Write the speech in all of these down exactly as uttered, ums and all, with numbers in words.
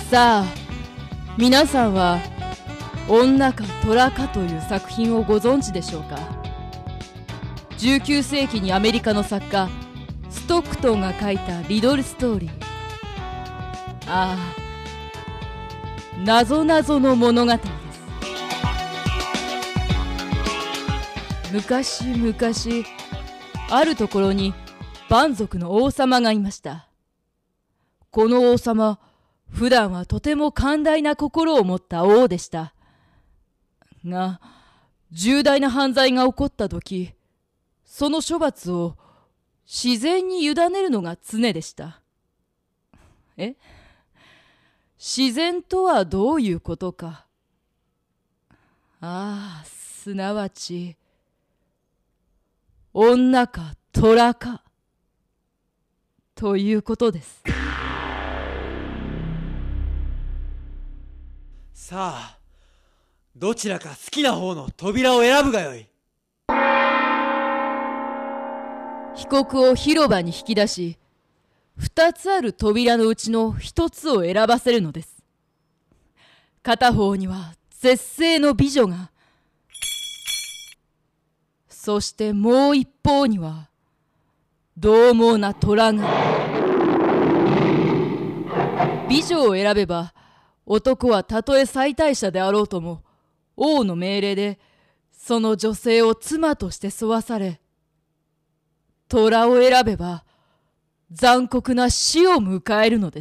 さあ、皆さんは女か虎かという作品をご存知でしょうか。じゅうきゅうせいきにアメリカの作家ストックトンが書いたリドルストーリー。ああ、謎々の物語です。昔々、あるところに蛮族の王様がいました。この王様、普段はとても寛大な心を持った王でした。が、重大な犯罪が起こったとき、その処罰を自然に委ねるのが常でした。え？自然とはどういうことか。ああ、すなわち、女か虎か、ということです。 さあ、どちらか好きな方の扉を選ぶがよい。 被告を広場に引き出し、二つある扉のうちの一つを選ばせるのです。片方には絶世の美女が、そしてもう一方には獰猛な虎が。美女を選べば、男はたとえ妻帯者であろうとも、王の命令でその女性を妻として沿わされ、虎を選べば残酷な死を迎えるのです。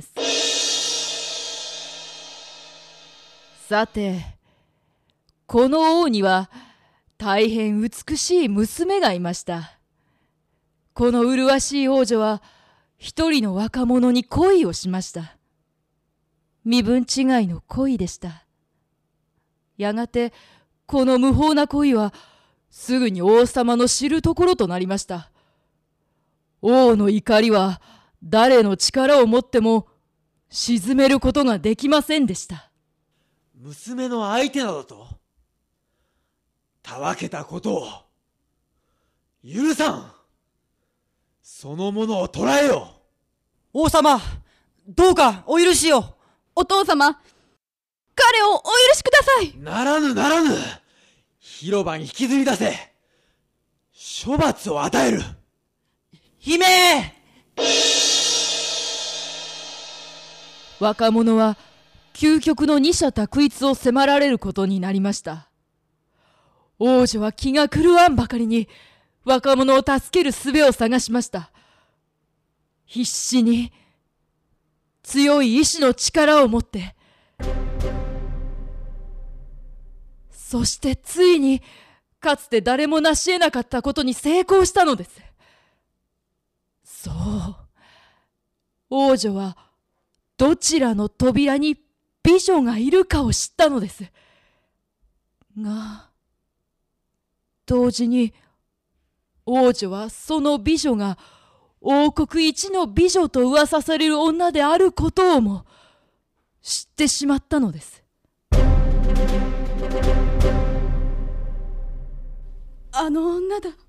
さて、この王には大変美しい娘がいました。この麗しい王女は一人の若者に恋をしました。身分違いの恋でした。やがてこの無法な恋はすぐに王様の知るところとなりました。王の怒りは誰の力をもっても鎮めることができませんでした。 娘の相手などとたわけたことを許さん。そのものを捕らえよ。 王様、どうかお許しを。 お父様、彼をお許しください。 ならぬならぬ。広場に引きずり出せ。処罰を与える。 姫。 若者は究極の二者択一を迫られることになりました。王女は気が狂わんばかりに若者を助ける術を探しました。必死に強い意志の力を持って、そしてついにかつて誰も成し得なかったことに成功したのです。そう、王女はどちらの扉に美女がいるかを知ったのです。が、同時に王女はその美女が王国一の美女と噂される女であることをも知ってしまったのです。 あの女だ。なぜ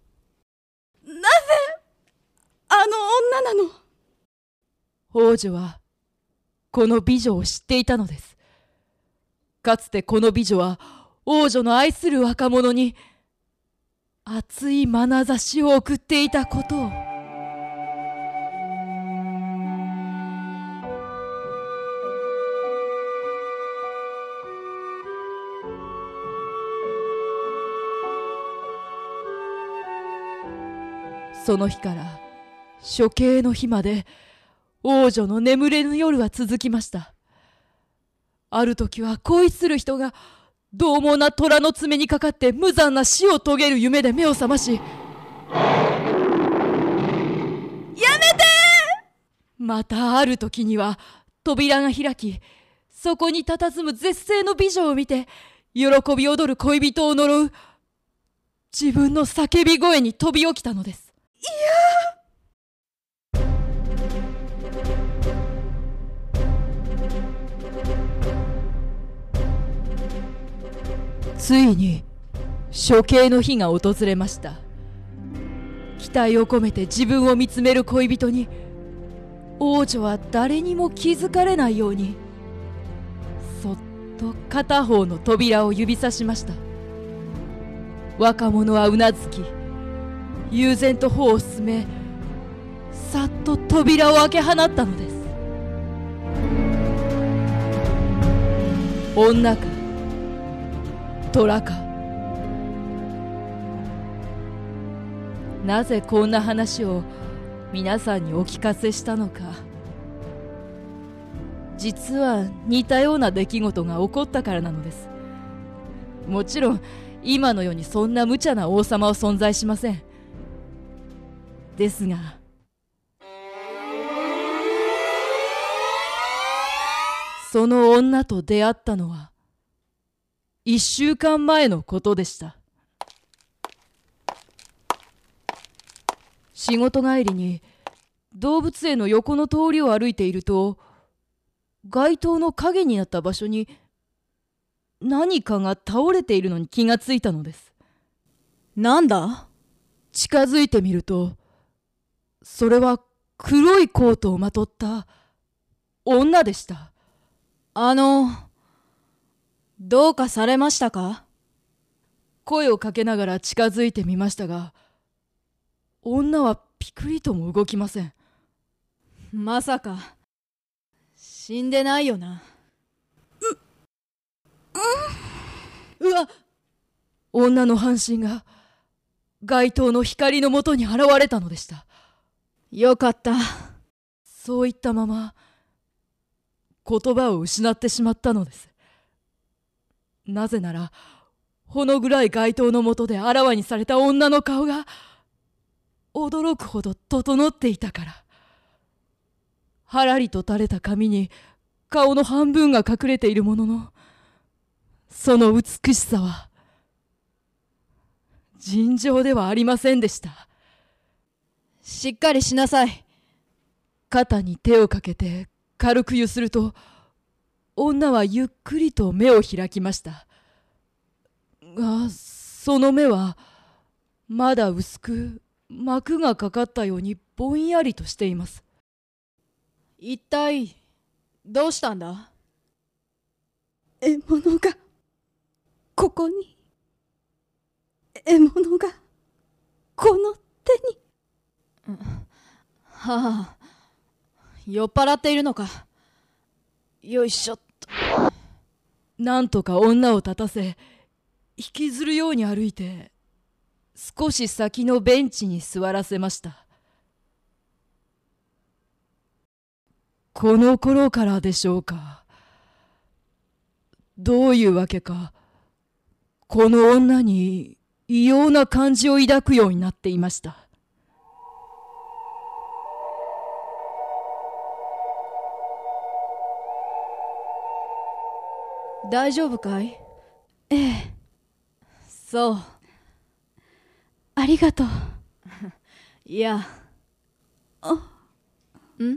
あの女なの。 王女はこの美女を知っていたのです。かつてこの美女は王女の愛する若者に熱い眼差しを送っていたことを。その日から処刑の日まで王女の眠れぬ夜は続きました。ある時は恋する人が獰猛な虎の爪にかかって無残な死を遂げる夢で目を覚まし、やめて！またある時には扉が開き、そこに佇む絶世の美女を見て喜び踊る恋人を呪う自分の叫び声に飛び起きたのです。 いや、 ついに処刑の日が訪れました。期待を込めて自分を見つめる恋人に王女は誰にも気づかれないようにそっと片方の扉を指さしました。若者はうなずき、悠然と歩を進め、さっと扉を開け放ったのです。女か虎か、なぜこんな話を皆さんにお聞かせしたのか。実は似たような出来事が起こったからなのです。もちろん今の世にそんな無茶な王様は存在しません。ですがその女と出会ったのは一週間前のことでした。仕事帰りに動物園の横の通りを歩いていると、街灯の影になった場所に何かが倒れているのに気がついたのです。 なんだ？ 近づいてみると、それは黒いコートをまとった女でした。 あの、どうかされましたか？ 声をかけながら近づいてみましたが、女はピクリとも動きません。 まさか死んでないよな。 う、うわ！女の半身が街灯の光のもとに現れたのでした。 よかった。 そういったまま言葉を失ってしまったのです。なぜならほの暗い街灯のもとであらわにされた女の顔が驚くほど整っていたから。はらりと垂れた髪に顔の半分が隠れているものの、その美しさは尋常ではありませんでした。 しっかりしなさい。 肩に手をかけて軽くゆすると、女はゆっくりと目を開きました。が、その目はまだ薄く膜がかかったようにぼんやりとしています。 一体どうしたんだ？ 獲物がここに、獲物がこの手に。 うん、はあ、酔っ払っているのか。よいしょっと。 なんとか女を立たせ、引きずるように歩いて少し先のベンチに座らせました。この頃からでしょうか。どういうわけか、この女に異様な感じを抱くようになっていました。 大丈夫かい？ ええ。 そう。 ありがとう。 いや。 あ、 ん？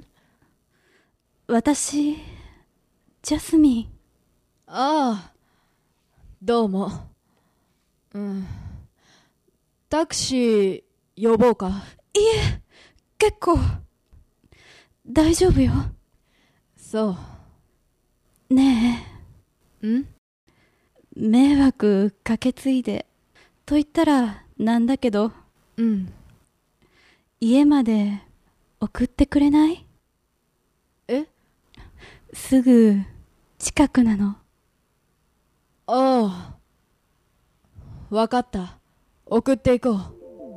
私、ジャスミン。 ああ、どうも。うん。タクシー呼ぼうか？ いえ、結構。大丈夫よ。 そう。 ねえ。ん？ 迷惑かけついで。と言ったらなんだけど。 うん。 家まで送ってくれない？ え？ すぐ近くなの。 ああ。わかった。送っていこう。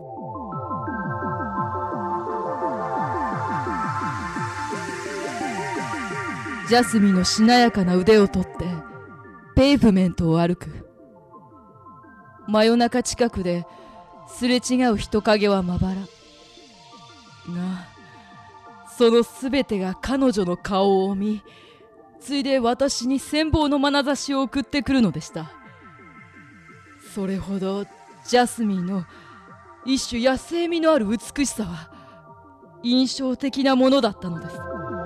ジャスミンのしなやかな腕を取ってペーブメントを歩く。真夜中近くですれ違う人影はまばらが、そのすべてが彼女の顔を見、ついで私に羨望の眼差しを送ってくるのでした。それほどジャスミンの一種野生味のある美しさは印象的なものだったのです。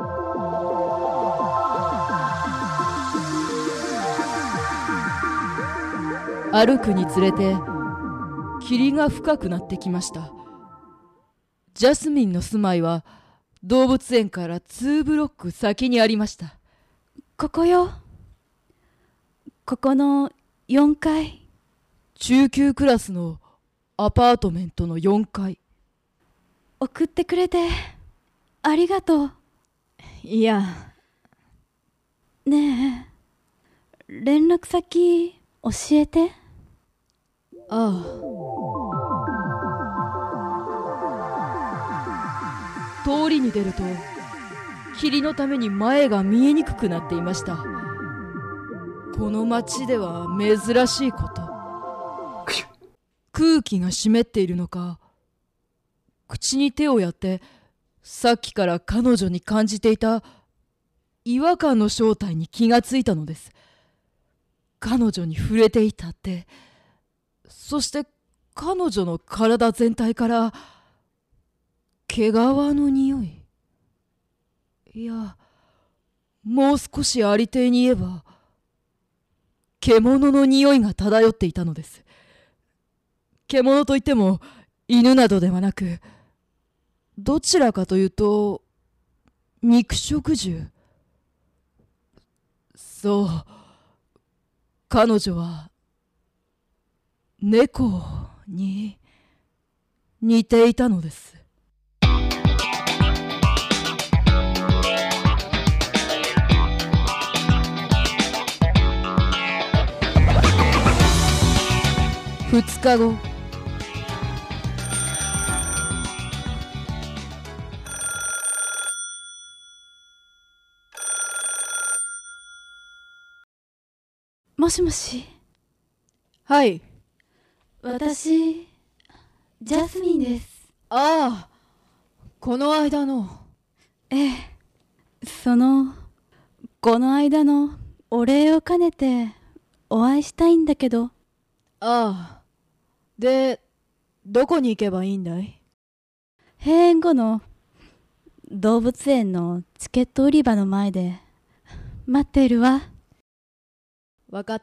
歩くにつれて霧が深くなってきました。ジャスミンの住まいは動物園からツーブロック先にありました。 ここよ。 ここのよんかい。 中級クラスのアパートメントのよんかい。 送ってくれてありがとう。 いや、 ねえ、連絡先教えて。 ああ。通りに出ると霧のために前が見えにくくなっていました。この街では珍しいこと。空気が湿っているのか、口に手をやってさっきから彼女に感じていた違和感の正体に気がついたのです。彼女に触れていたって、そして彼女の体全体から毛皮の匂い。いや、もう少しありていに言えば獣の匂いが漂っていたのです。獣といっても犬などではなく、どちらかというと肉食獣。そう、彼女は猫に似ていたのです。二日後、 もしもし。 はい。 私、ジャスミンです。 ああ、この間の。 ええ、その、この間のお礼を兼ねてお会いしたいんだけど。 ああ、で、どこに行けばいいんだい？ 閉園後の動物園のチケット売り場の前で待っているわ。 わかった。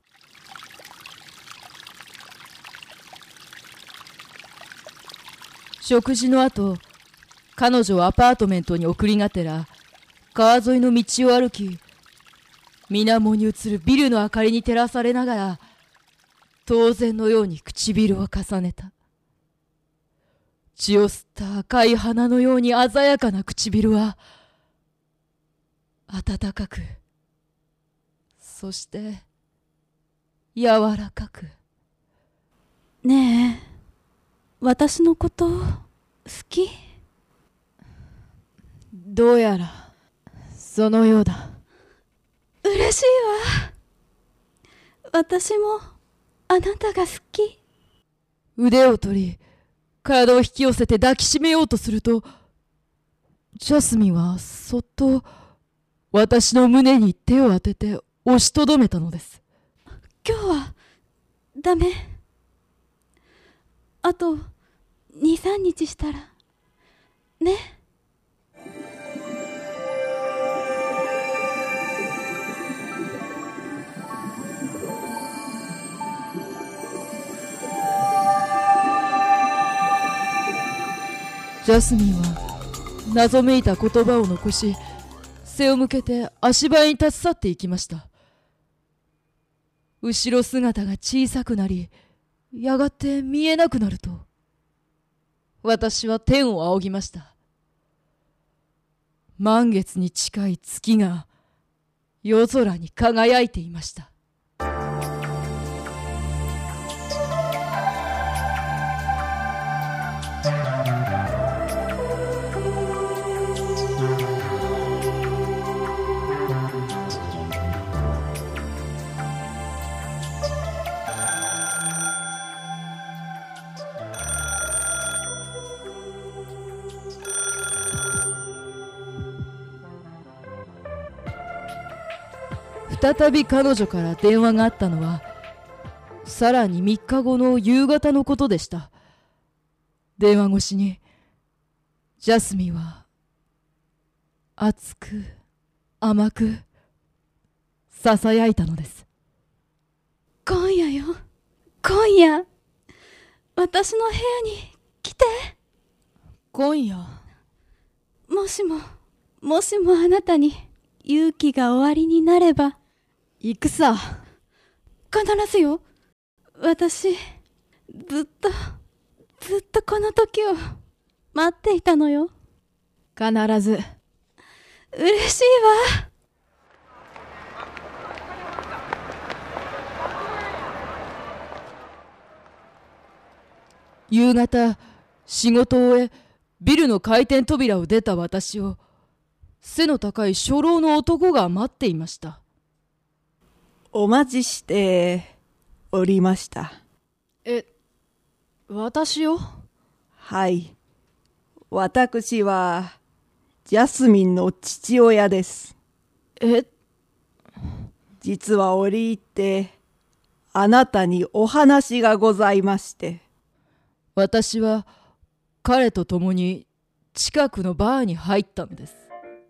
食事の後、彼女をアパートメントに送りがてら川沿いの道を歩き、水面に映るビルの明かりに照らされながら当然のように唇を重ねた。血を吸った赤い花のように鮮やかな唇は温かく、そして柔らかく。 ねえ、私のこと好き？ どうやらそのようだ。 嬉しいわ。私もあなたが好き。 腕を取り、体を引き寄せて抱きしめようとすると、ジャスミンはそっと私の胸に手を当てて押しとどめたのです。 今日はダメ。あとに、さんにちしたらね。 ジャスミンは謎めいた言葉を残し、背を向けて足早に立ち去っていきました。後ろ姿が小さくなり、やがて見えなくなると、私は天を仰ぎました。満月に近い月が夜空に輝いていました。再び彼女から電話があったのは、さらにみっかごの夕方のことでした。電話越しに、ジャスミンは、熱く、甘く、ささやいたのです。 今夜よ、今夜、私の部屋に来て。 今夜。 もしも、もしもあなたに勇気がおありになれば、 行くさ。 必ずよ。私、ずっと、ずっとこの時を待っていたのよ。 必ず。 嬉しいわ。 夕方、仕事を終え、ビルの回転扉を出た私を、背の高い初老の男が待っていました。 お待ちしておりました。 え、私を？ はい。私は、ジャスミンの父親です。 え？ 実は折り入って、あなたにお話がございまして。 私は彼と共に近くのバーに入ったのです。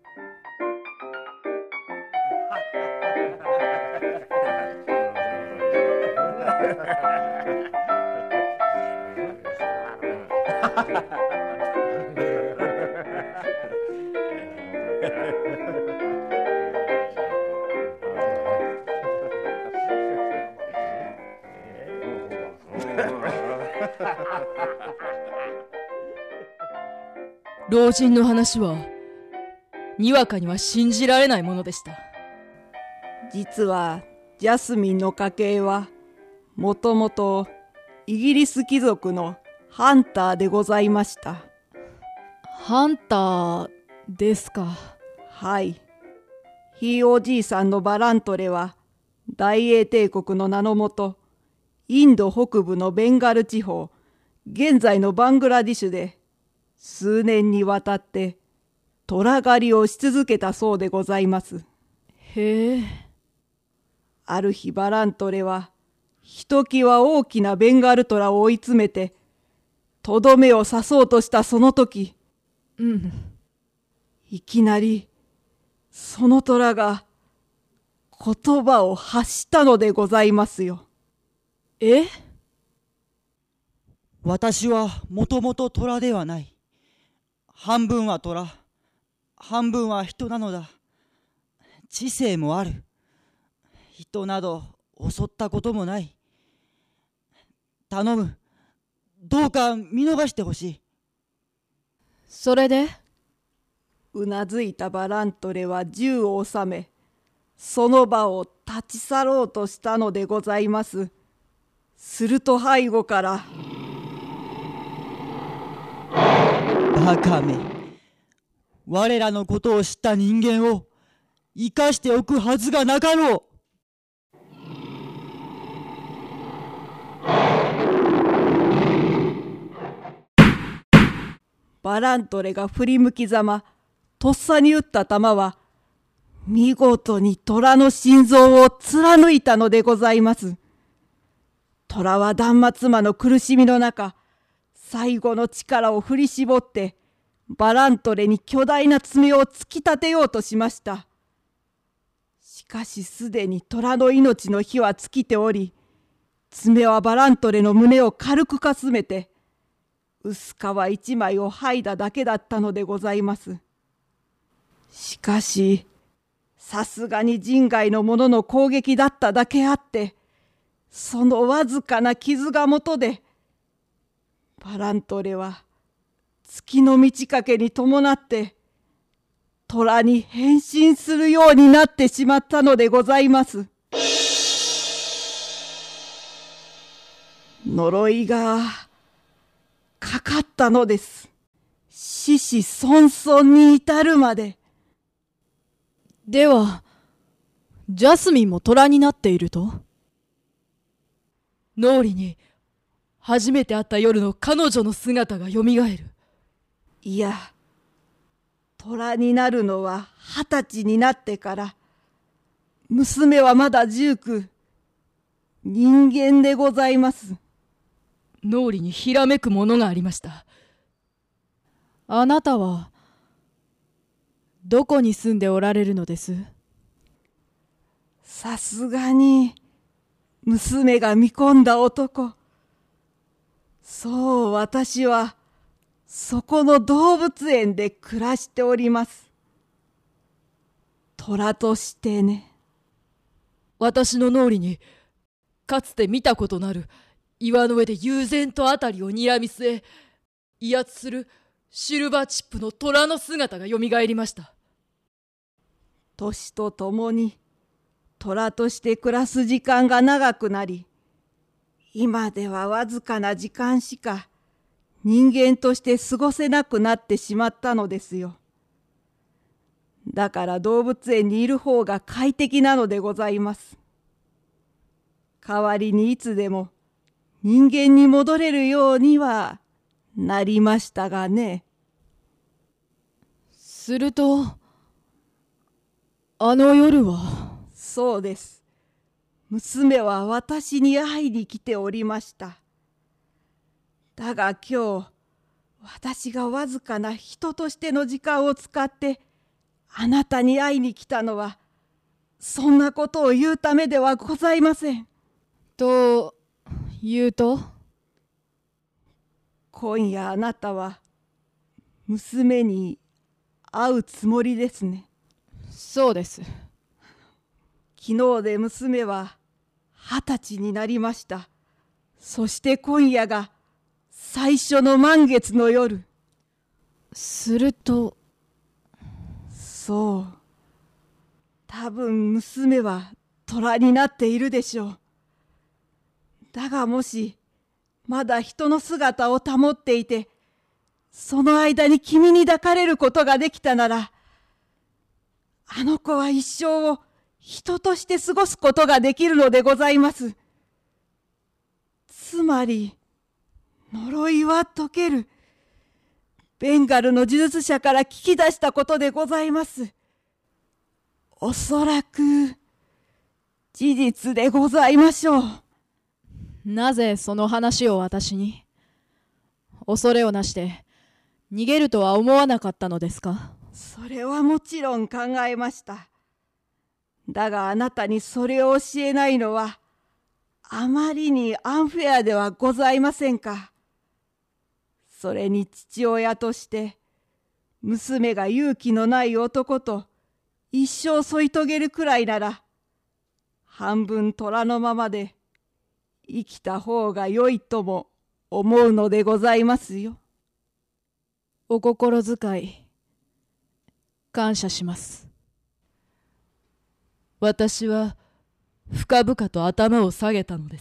老人の話はにわかには信じられないものでした。 実はジャスミンの家系はもともとイギリス貴族のハンターでございました。 ハンターですか。 はい。ひいおじいさんのバラントレは大英帝国の名のもと、インド北部のベンガル地方、現在のバングラディシュで数年にわたって虎狩りをし続けたそうでございます。 へえ。 ある日バラントレはひときわ大きなベンガルトラを追い詰めてとどめを刺そうとしたその時、 うん。 いきなりその虎が言葉を発したのでございますよ。 え？ 私はもともと虎ではない。半分は虎、半分は人なのだ。知性もある。人など襲ったこともない。頼む。どうか見逃してほしい。 それで？ うなずいたバラントレは銃を収め、その場を立ち去ろうとしたのでございます。すると背後から、 バカめ。我らのことを知った人間を生かしておくはずがなかろう。 バラントレが振り向きざま、とっさに撃った弾は、見事に虎の心臓を貫いたのでございます。虎は断末魔の苦しみの中、最後の力を振り絞って、バラントレに巨大な爪を突き立てようとしました。しかしすでに虎の命の火は尽きており、爪はバラントレの胸を軽くかすめて、薄皮一枚を剥いだだけだったのでございます。しかし、さすがに人外の者の攻撃だっただけあって、そのわずかな傷がもとで、バラントレは月の満ち欠けに伴って虎に変身するようになってしまったのでございます。呪いがかかったのです。子々孫々に至るまで。 では、ジャスミンも虎になっていると？ 脳裏に初めて会った夜の彼女の姿がよみがえる。 いや、虎になるのは二十歳になってから。娘はまだ十九。人間でございます。 脳裏にひらめくものがありました。 あなたはどこに住んでおられるのです？ さすがに娘が見込んだ男。そう、私はそこの動物園で暮らしております。虎としてね。 私の脳裏にかつて見たことなる岩の上で悠然とあたりを睨み据え威圧するシルバーチップの虎の姿がよみがえりました。 年とともに虎として暮らす時間が長くなり、今ではわずかな時間しか人間として過ごせなくなってしまったのですよ。だから動物園にいる方が快適なのでございます。代わりにいつでも人間に戻れるようにはなりましたがね。 すると、あの夜は。 そうです。娘は私に会いに来ておりました。だが今日、私がわずかな人としての時間を使ってあなたに会いに来たのは、そんなことを言うためではございません。 と言うと、 今夜あなたは娘に会うつもりですね。 そうです。 昨日で娘は二十歳になりました。そして今夜が最初の満月の夜。 すると、 そう。多分娘は虎になっているでしょう。だがもしまだ人の姿を保っていて、その間に君に抱かれることができたなら、あの子は一生を人として過ごすことができるのでございます。つまり呪いは解ける。ベンガルの呪術者から聞き出したことでございます。おそらく事実でございましょう。 なぜその話を私に？恐れをなして逃げるとは思わなかったのですか？ それはもちろん考えました。だがあなたにそれを教えないのはあまりにアンフェアではございませんか。それに父親として娘が勇気のない男と一生添い遂げるくらいなら、半分虎のままで生きた方が良いとも思うのでございますよ。 お心遣い感謝します。私は深々と頭を下げたのです。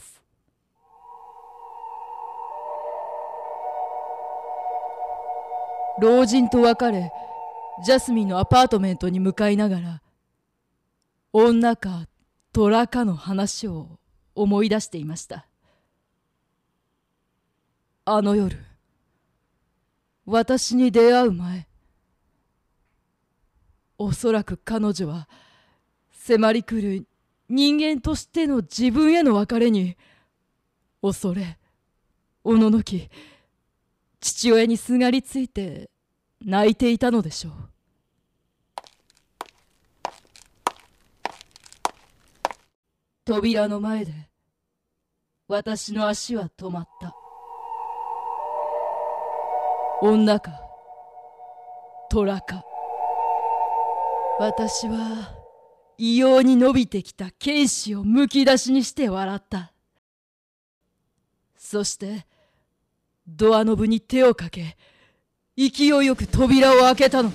老人と別れ、ジャスミンのアパートメントに向かいながら、女か虎かの話を思い出していました。あの夜、私に出会う前、おそらく彼女は迫り来る人間としての自分への別れに恐れ、おののき、父親にすがりついて泣いていたのでしょう。扉の前で私の足は止まった。女か虎か、私は異様に伸びてきた剣士をむき出しにして笑った。そしてドアノブに手をかけ、勢いよく扉を開けたのです。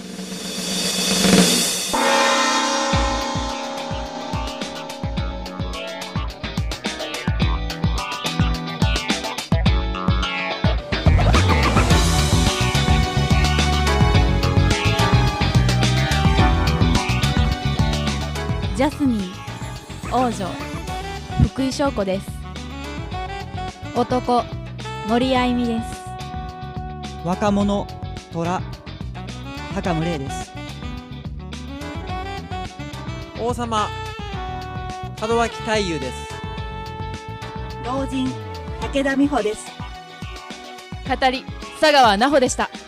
ジャスミン、王女、福井翔子です。男、森あゆみです。 若者、虎、高村玲です。 王様、門脇太夫です。 老人、武田美穂です。 語り、佐川奈穂でした。